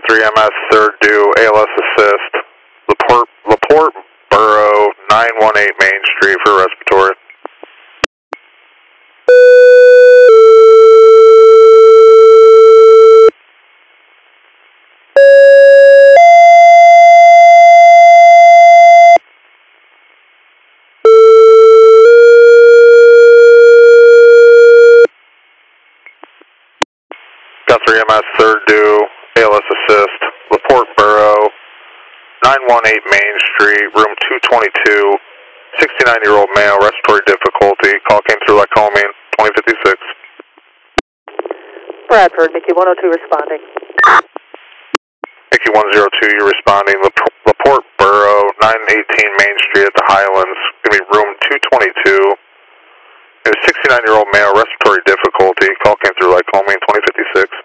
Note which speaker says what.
Speaker 1: Got 3 MS, third due, ALS assist, LaPorte Borough, 918 Main Street for respiratory. Got 3 MS, third due, ALS assist, LaPorte Borough, 918 Main Street, room 222, 69-year-old male, respiratory difficulty. Call came through Lycoming, 2056.
Speaker 2: Bradford, Mickey 102 responding.
Speaker 1: Mickey 102, you're responding. LaPorte Borough, 918 Main Street at the Highlands. Give me room 222. It was 69-year-old male, respiratory difficulty. Call came through Lycoming, 2056.